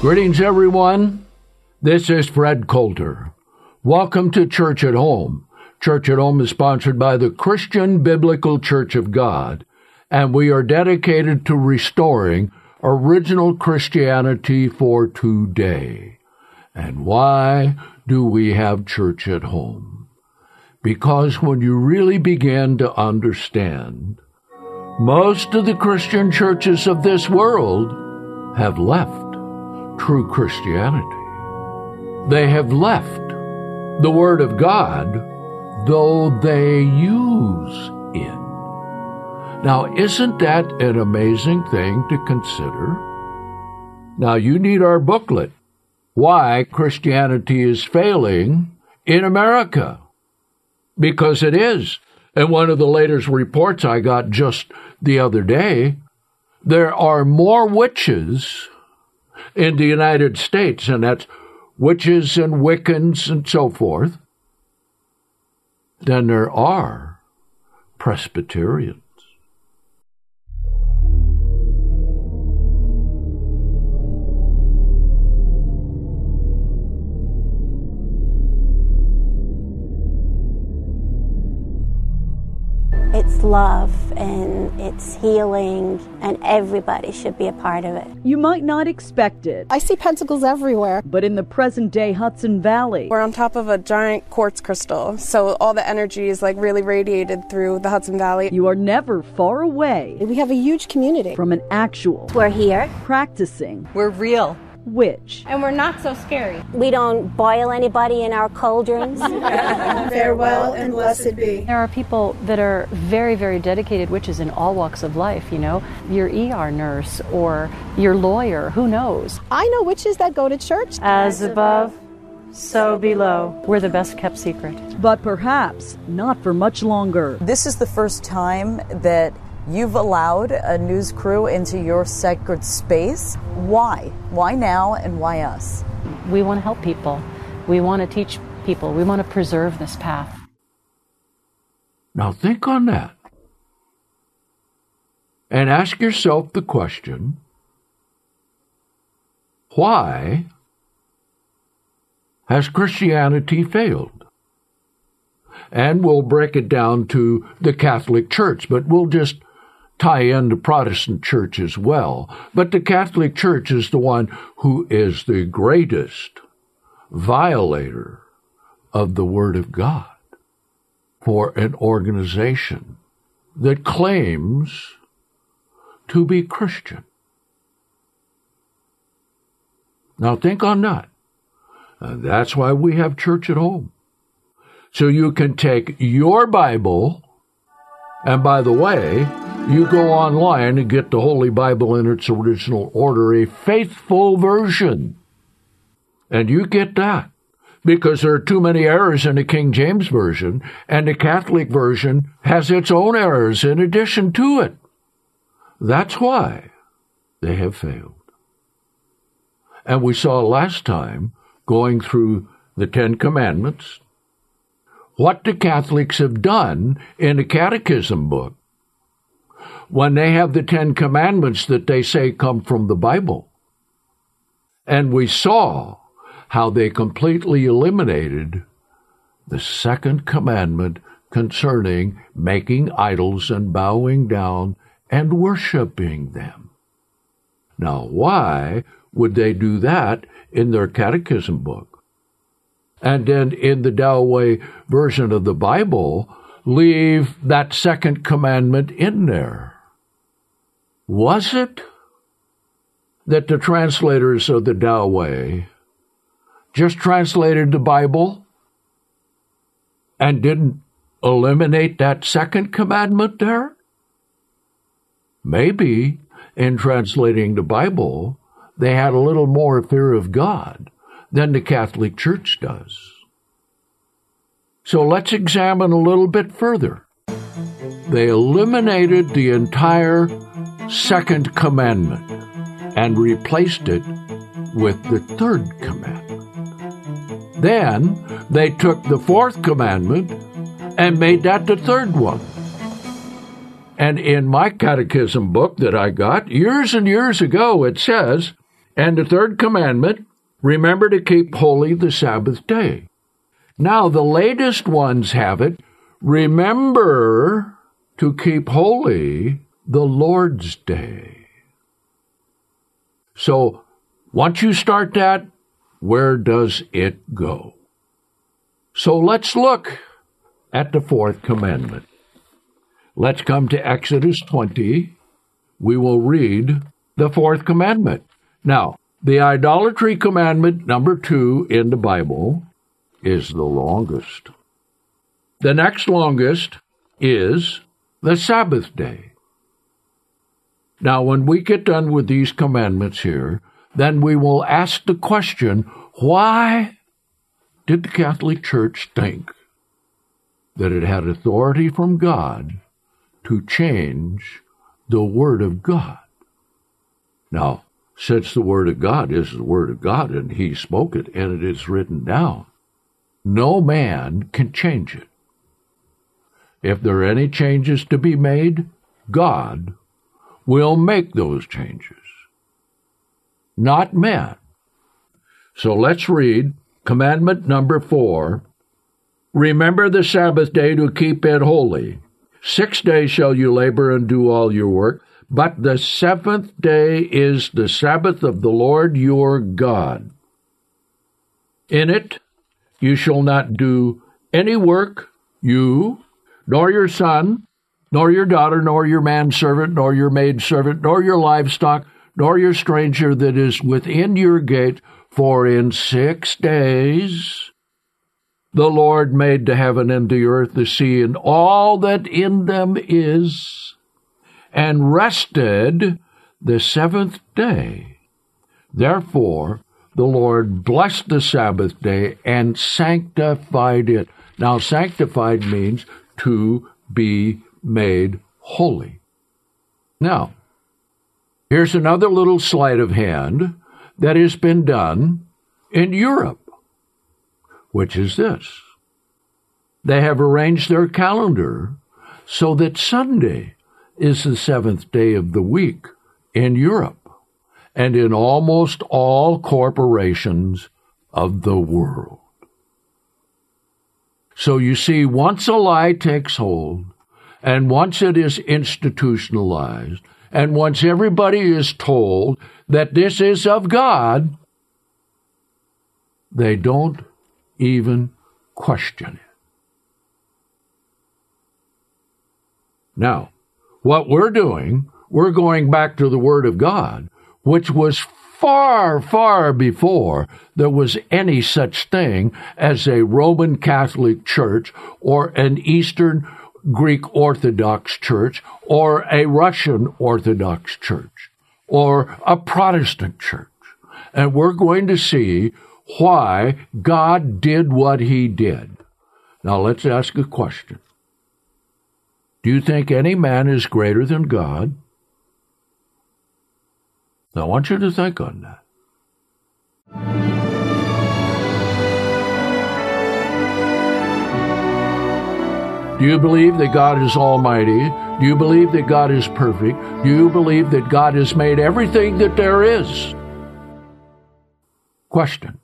Greetings, everyone. This is Fred Coulter. Welcome to Church at Home. Church at Home is sponsored by the Christian Biblical Church of God, and we are dedicated to restoring original Christianity for today. And why do we have Church at Home? Because when you really begin to understand, most of the Christian churches of this world have left true Christianity. They have left the Word of God, though they use it. Now, isn't that an amazing thing to consider? Now, you need our booklet, Why Christianity is Failing in America. Because it is. And one of the latest reports I got just the other day, there are more witches in the United States, and that's witches and Wiccans and so forth, than there are Presbyterians. It's love and it's healing, and everybody should be a part of it. You might not expect it. I see pentacles everywhere. But in the present-day Hudson Valley, we're on top of a giant quartz crystal, so all the energy is really radiated through the Hudson Valley. You are never far away. We have a huge community. From an actual, we're here, practicing, we're real witch. And we're not so scary. We don't boil anybody in our cauldrons. Farewell and blessed be. There are people that are very, very dedicated witches in all walks of life, you know. Your ER nurse or your lawyer, who knows? I know witches that go to church. As above, so below. We're the best kept secret. But perhaps not for much longer. This is the first time that you've allowed a news crew into your sacred space. Why? Why now and why us? We want to help people. We want to teach people. We want to preserve this path. Now think on that. And ask yourself the question, why has Christianity failed? And we'll break it down to the Catholic Church, but we'll just tie in the Protestant Church as well. But the Catholic Church is the one who is the greatest violator of the Word of God for an organization that claims to be Christian. Now think on that. That's why we have Church at Home. So you can take your Bible, and by the way, you go online and get the Holy Bible in its original order, a faithful version. And you get that because there are too many errors in the King James Version, and the Catholic Version has its own errors in addition to it. That's why they have failed. And we saw last time, going through the Ten Commandments, what the Catholics have done in the Catechism book when they have the Ten Commandments that they say come from the Bible. And we saw how they completely eliminated the second commandment concerning making idols and bowing down and worshiping them. Now, why would they do that in their Catechism book? And then in the Doway version of the Bible, leave that second commandment in there? Was it that the translators of the Doway just translated the Bible and didn't eliminate that second commandment there? Maybe in translating the Bible, they had a little more fear of God than the Catholic Church does. So let's examine a little bit further. They eliminated the entire second commandment and replaced it with the third commandment. Then they took the fourth commandment and made that the third one. And in my catechism book that I got years and years ago, it says, And the third commandment, remember to keep holy the Sabbath day. Now, the latest ones have it, remember to keep holy the Lord's day. So, once you start that, where does it go? So let's look at the fourth commandment. Let's come to Exodus 20. We will read the fourth commandment. Now, the idolatry commandment, number 2 in the Bible, is the longest. The next longest is the Sabbath day. Now, when we get done with these commandments here, then we will ask the question, why did the Catholic Church think that it had authority from God to change the Word of God? Now, since the Word of God is the Word of God, and He spoke it, and it is written down, no man can change it. If there are any changes to be made, God will make those changes, not man. So let's read commandment number 4. Remember the Sabbath day to keep it holy. 6 days shall you labor and do all your work, but the 7th day is the Sabbath of the Lord your God. In it you shall not do any work, you, nor your son, nor your daughter, nor your manservant, nor your maidservant, nor your livestock, nor your stranger that is within your gate, for in 6 days the Lord made the heaven and the earth, the sea, and all that in them is, and rested the 7th day. Therefore the Lord blessed the Sabbath day and sanctified it. Now, sanctified means to be made holy. Now, here's another little sleight of hand that has been done in Europe, which is this. They have arranged their calendar so that Sunday is the 7th day of the week in Europe and in almost all corporations of the world. So you see, once a lie takes hold, and once it is institutionalized, and once everybody is told that this is of God, they don't even question it. Now, what we're doing, we're going back to the Word of God, which was far, far before there was any such thing as a Roman Catholic Church or an Eastern Greek Orthodox Church or a Russian Orthodox Church or a Protestant church. And we're going to see why God did what He did. Now let's ask a question. Do you think any man is greater than God? Now, I want you to think on that. Do you believe that God is almighty? Do you believe that God is perfect? Do you believe that God has made everything that there is? Question.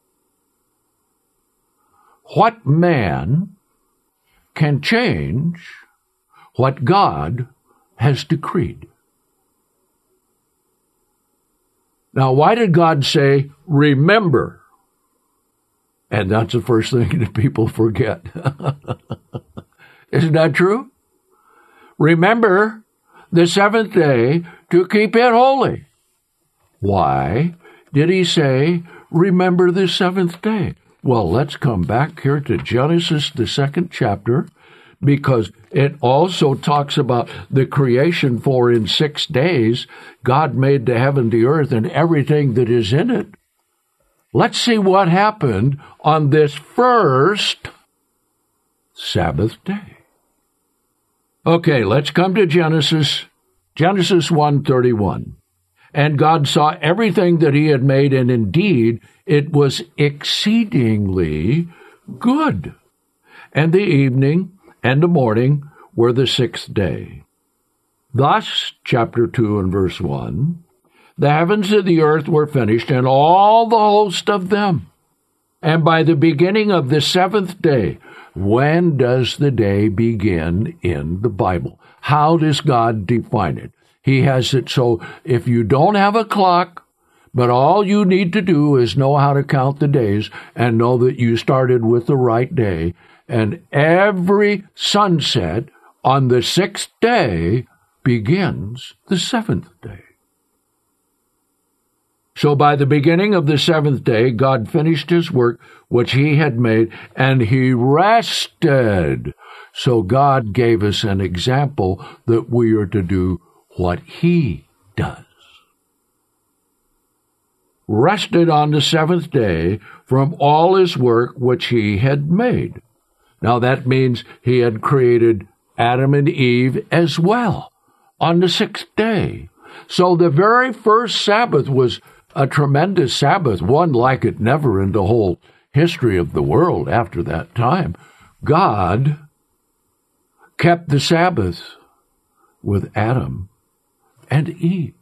What man can change what God has decreed? Now, why did God say, remember? And that's the first thing that people forget. Isn't that true? Remember the 7th day to keep it holy. Why did He say, remember the 7th day? Well, let's come back here to Genesis, the 2nd chapter, because it also talks about the creation, for in 6 days God made the heaven, the earth, and everything that is in it. Let's see what happened on this first Sabbath day. Okay, let's come to Genesis 1:31. And God saw everything that He had made, and indeed it was exceedingly good. And the evening and the morning were the 6th day. Thus, chapter 2 and verse 1, the heavens and the earth were finished, and all the host of them. And by the beginning of the seventh day. When does the day begin in the Bible? How does God define it? He has it so if you don't have a clock, but all you need to do is know how to count the days and know that you started with the right day, and every sunset on the sixth day begins the seventh day. So by the beginning of the seventh day, God finished his work which he had made, and he rested. So God gave us an example that we are to do what he does. Rested on the seventh day from all his work which he had made. Now that means he had created Adam and Eve as well on the sixth day. So the very first Sabbath was a tremendous Sabbath, one like it never in the whole history of the world after that time. God kept the Sabbath with Adam and Eve.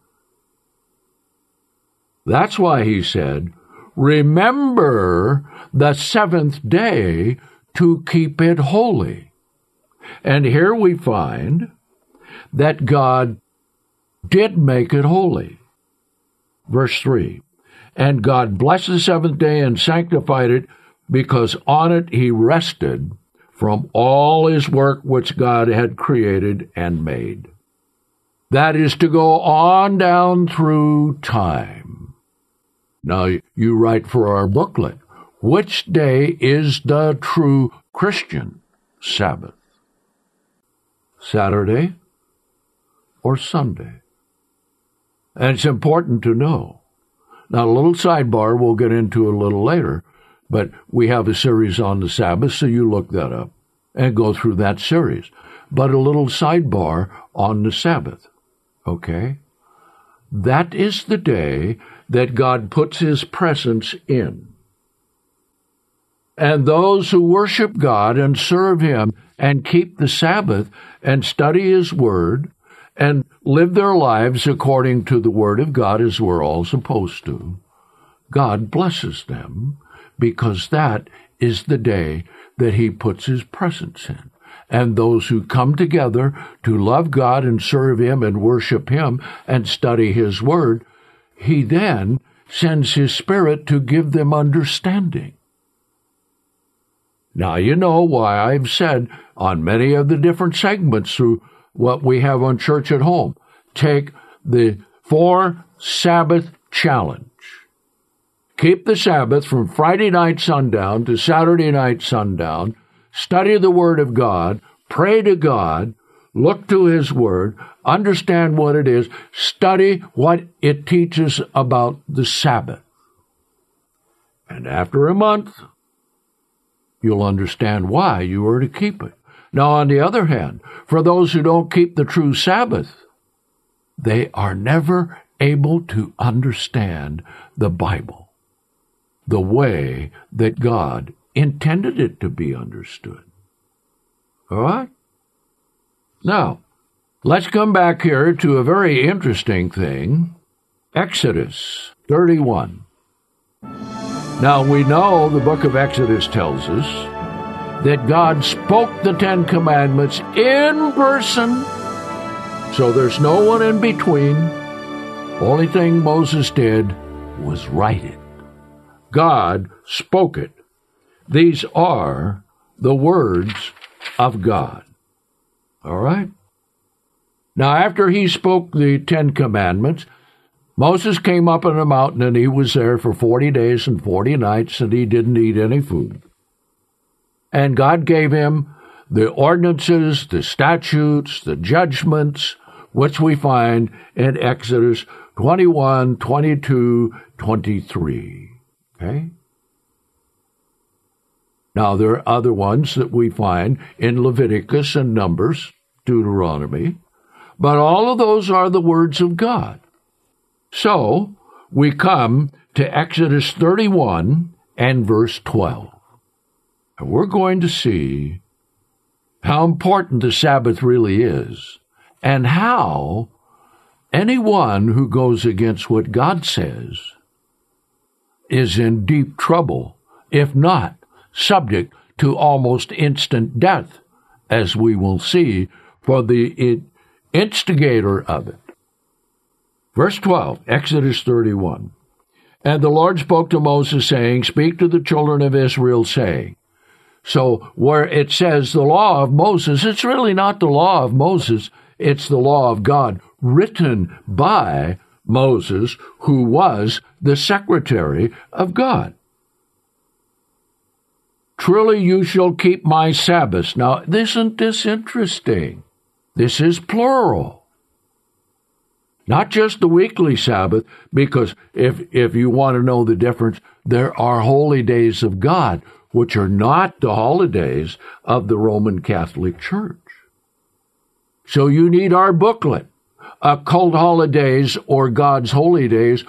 That's why he said, remember the seventh day to keep it holy. And here we find that God did make it holy. Verse 3, and God blessed the seventh day and sanctified it, because on it he rested from all his work which God had created and made. That is to go on down through time. Now, you write for our booklet, which day is the true Christian Sabbath? Saturday or Sunday? And it's important to know. Now, a little sidebar we'll get into a little later, but we have a series on the Sabbath, so you look that up and go through that series. But a little sidebar on the Sabbath, okay? That is the day that God puts his presence in. And those who worship God and serve him and keep the Sabbath and study his word and live their lives according to the word of God as we're all supposed to, God blesses them, because that is the day that he puts his presence in. And those who come together to love God and serve him and worship him and study his word, he then sends his Spirit to give them understanding. Now, you know why I've said on many of the different segments through what we have on Church at Home, take the 4 Sabbath challenge. Keep the Sabbath from Friday night sundown to Saturday night sundown. Study the Word of God. Pray to God. Look to his Word. Understand what it is. Study what it teaches about the Sabbath. And after a month, you'll understand why you are to keep it. Now, on the other hand, for those who don't keep the true Sabbath, they are never able to understand the Bible the way that God intended it to be understood. All right? Now, let's come back here to a very interesting thing, Exodus 31. Now, we know the book of Exodus tells us that God spoke the 10 Commandments in person, so there's no one in between. Only thing Moses did was write it. God spoke it. These are the words of God. All right? Now, after he spoke the 10 Commandments, Moses came up on a mountain, and he was there for 40 days and 40 nights, and he didn't eat any food. And God gave him the ordinances, the statutes, the judgments, which we find in Exodus 21, 22, 23. Okay? Now, there are other ones that we find in Leviticus and Numbers, Deuteronomy, but all of those are the words of God. So, we come to Exodus 31 and verse 12. And we're going to see how important the Sabbath really is, and how anyone who goes against what God says is in deep trouble, if not subject to almost instant death, as we will see, for the instigator of it. Verse 12, Exodus 31. And the Lord spoke to Moses, saying, Speak to the children of Israel, saying. So where it says the law of Moses, it's really not the law of Moses, it's the law of God, written by Moses, who was the secretary of God. Truly you shall keep my Sabbaths. Now, isn't this interesting? This is plural. Not just the weekly Sabbath, because if you want to know the difference, there are holy days of God, which are not the holidays of the Roman Catholic Church. So you need our booklet, Occult Holidays or God's Holy Days,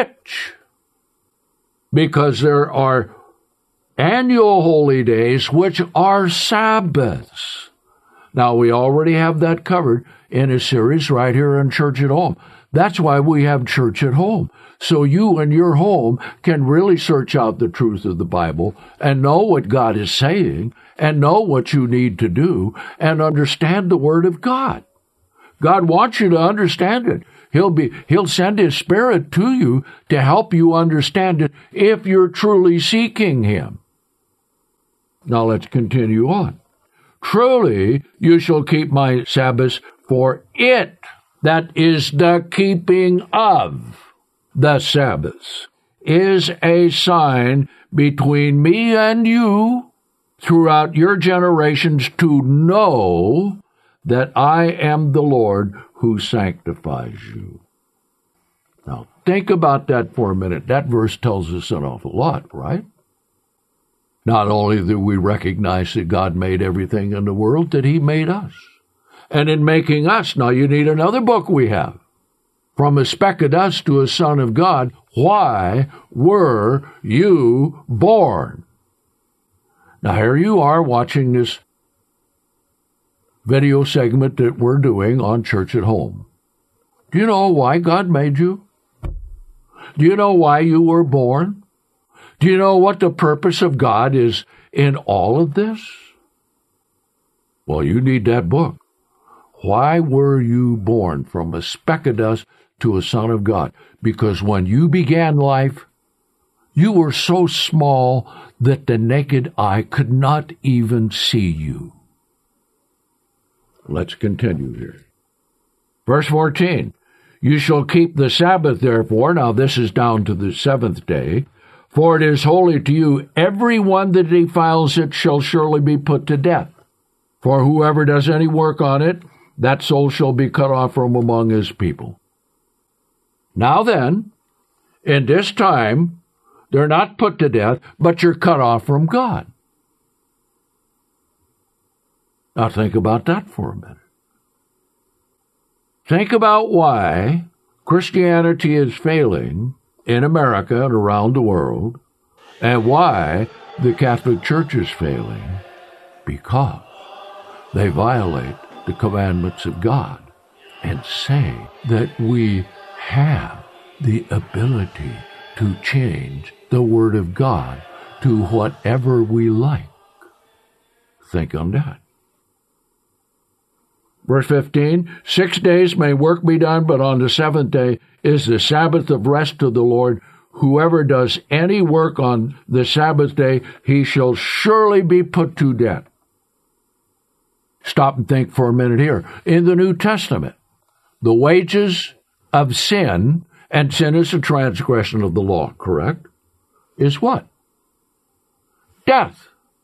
because there are annual holy days, which are Sabbaths. Now, we already have that covered in a series right here on Church at Home. That's why we have Church at Home. So you and your home can really search out the truth of the Bible and know what God is saying and know what you need to do and understand the Word of God. God wants you to understand it. He'll send His Spirit to you to help you understand it if you're truly seeking Him. Now let's continue on. Truly you shall keep my Sabbaths, for it, that is the keeping of the Sabbaths, is a sign between me and you throughout your generations, to know that I am the Lord who sanctifies you. Now, think about that for a minute. That verse tells us an awful lot, right? Not only do we recognize that God made everything in the world, that He made us. And in making us, now you need another book we have. From a speck of dust to a son of God, why were you born? Now here you are watching this video segment that we're doing on Church at Home. Do you know why God made you? Do you know why you were born? Do you know what the purpose of God is in all of this? Well, you need that book. Why were you born from a speck of dust to a son of God? Because when you began life, you were so small that the naked eye could not even see you. Let's continue here. Verse 14, you shall keep the Sabbath, therefore. Now this is down to the seventh day. For it is holy to you. Every one that defiles it shall surely be put to death. For whoever does any work on it, that soul shall be cut off from among his people. Now then, in this time, they're not put to death, but you're cut off from God. Now think about that for a minute. Think about why Christianity is failing in America and around the world, and why the Catholic Church is failing, because they violate the commandments of God and say that we have the ability to change the Word of God to whatever we like. Think on that. Verse 15, 6 days may work be done, but on the seventh day is the Sabbath of rest to the Lord. Whoever does any work on the Sabbath day, he shall surely be put to death. Stop and think for a minute here. In the New Testament, the wages of sin, and sin is a transgression of the law, correct? Is what? Death.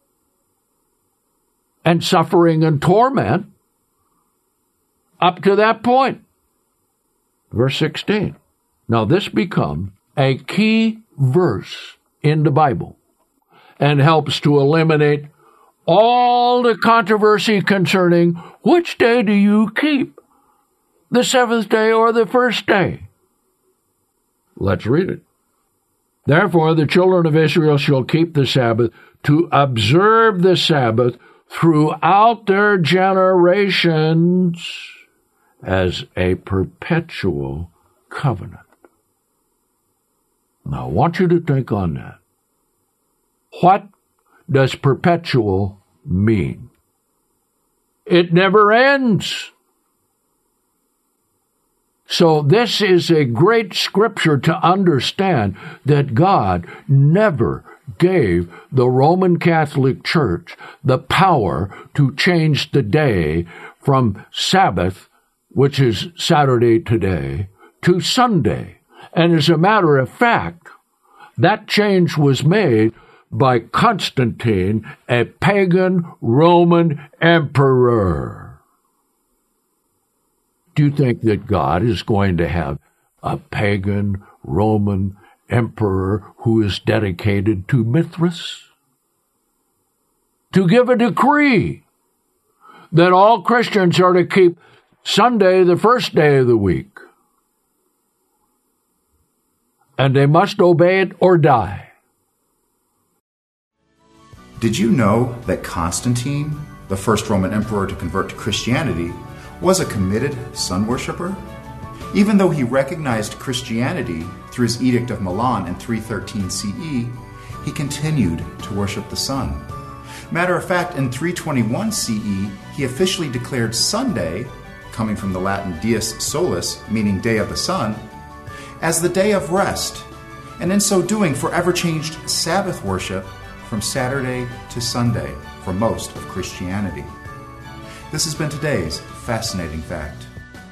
And suffering and torment up to that point. Verse 16. Now this becomes a key verse in the Bible and helps to eliminate all the controversy concerning which day do you keep, the seventh day or the first day. Let's read it. Therefore the children of Israel shall keep the Sabbath, to observe the Sabbath throughout their generations, as a perpetual covenant. Now, I want you to think on that. What does perpetual mean? It never ends. So this is a great scripture to understand that God never gave the Roman Catholic Church the power to change the day from Sabbath, which is Saturday today, to Sunday. And as a matter of fact, that change was made by Constantine, a pagan Roman emperor. Do you think that God is going to have a pagan Roman emperor who is dedicated to Mithras? To give a decree that all Christians are to keep Sunday the first day of the week, and they must obey it or die. Did you know that Constantine, the first Roman emperor to convert to Christianity, was a committed sun worshiper? Even though he recognized Christianity through his Edict of Milan in 313 CE, he continued to worship the sun. Matter of fact, in 321 CE, he officially declared Sunday, coming from the Latin dies solis, meaning day of the sun, as the day of rest, and in so doing forever changed Sabbath worship from Saturday to Sunday for most of Christianity. This has been today's fascinating fact.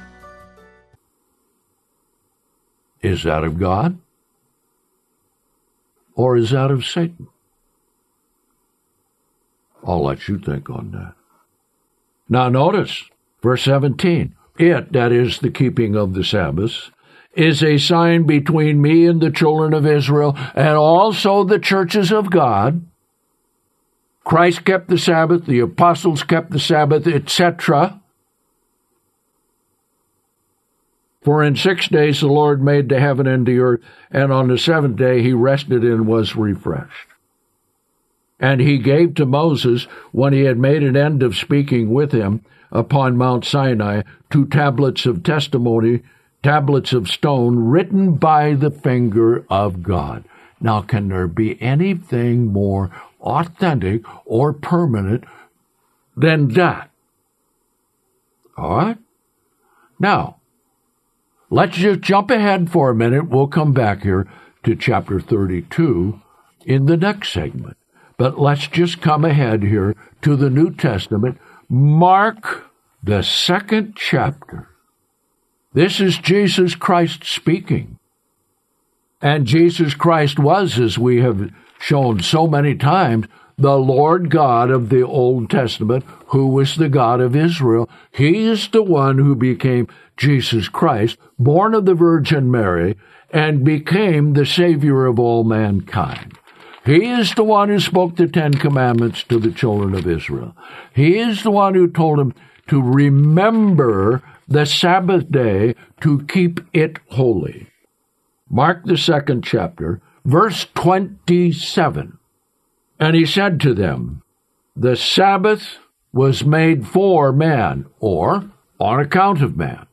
Is that of God? Or is that of Satan? I'll let you think on that. Now notice, verse 17, it, that is the keeping of the Sabbath, is a sign between me and the children of Israel, and also the churches of God. Christ kept the Sabbath, the apostles kept the Sabbath, etc. For in 6 days the Lord made the heaven and the earth, and on the seventh day he rested and was refreshed. And he gave to Moses, when he had made an end of speaking with him upon Mount Sinai, 2 tablets of testimony, tablets of stone, written by the finger of God. Now, can there be anything more authentic or permanent than that? All right? Now, let's just jump ahead for a minute. We'll come back here to chapter 32 in the next segment. But let's just come ahead here to the New Testament. Mark, the 2nd chapter. This is Jesus Christ speaking. And Jesus Christ was, as we have shown so many times, the Lord God of the Old Testament, who was the God of Israel. He is the one who became Jesus Christ, born of the Virgin Mary, and became the Savior of all mankind. He is the one who spoke the 10 Commandments to the children of Israel. He is the one who told them to remember the Sabbath day, to keep it holy. Mark the 2nd chapter, verse 27. And he said to them, the Sabbath was made for man, or on account of man.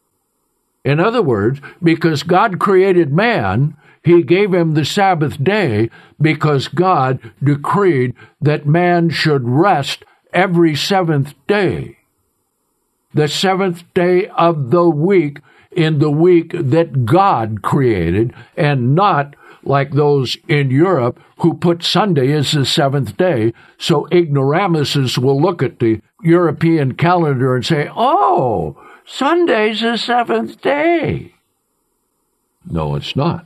In other words, because God created man, he gave him the Sabbath day because God decreed that man should rest every 7th day. The 7th day of the week, in the week that God created, and not like those in Europe who put Sunday as the 7th day. So ignoramuses will look at the European calendar and say, oh, Sunday's the 7th day. No, it's not.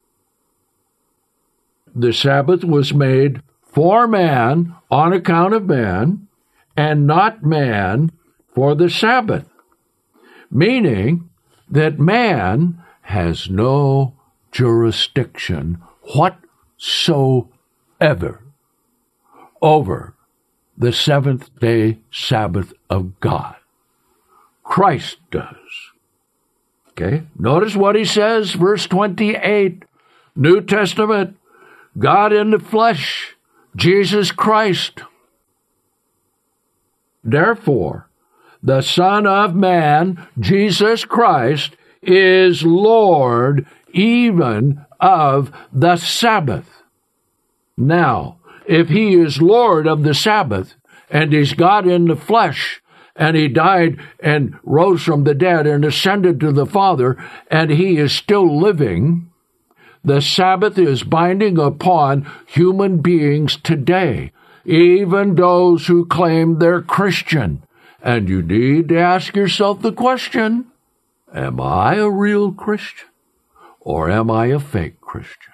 The Sabbath was made for man, on account of man, and not man for the Sabbath, meaning that man has no jurisdiction whatsoever over the 7th-day Sabbath of God. Christ does. Okay, notice what he says, verse 28, New Testament, God in the flesh, Jesus Christ. Therefore, the Son of Man, Jesus Christ, is Lord even of the Sabbath. Now, if he is Lord of the Sabbath, and he's God in the flesh, and he died and rose from the dead and ascended to the Father, and he is still living, the Sabbath is binding upon human beings today, even those who claim they're Christian. And you need to ask yourself the question, am I a real Christian, or am I a fake Christian?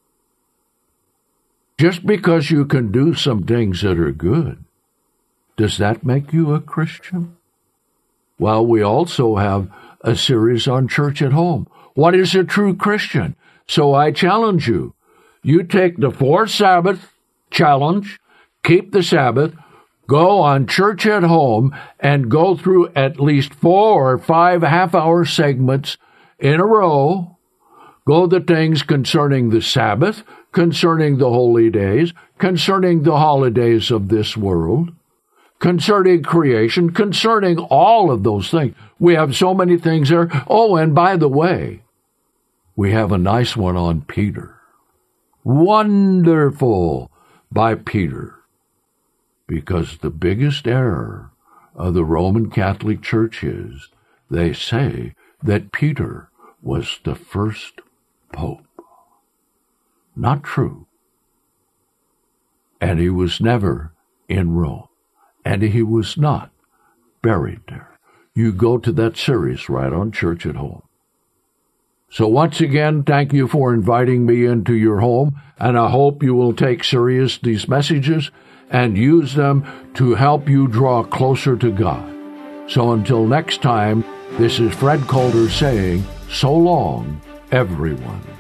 Just because you can do some things that are good, does that make you a Christian? Well, we also have a series on Church at Home. What is a true Christian? So I challenge you. You take the 4 Sabbath challenge, keep the Sabbath, go on Church at Home, and go through at least 4 or 5 half-hour segments in a row. Go the things concerning the Sabbath, concerning the holy days, concerning the holidays of this world, concerning creation, concerning all of those things. We have so many things there. Oh, and by the way, we have a nice one on Peter. Wonderful by Peter. Because the biggest error of the Roman Catholic Church is they say that Peter was the first pope. Not true. And he was never in Rome. And he was not buried there. You go to that series right on Church at Home. So once again, thank you for inviting me into your home, and I hope you will take serious these messages and use them to help you draw closer to God. So until next time, this is Fred Calder saying, so long, everyone.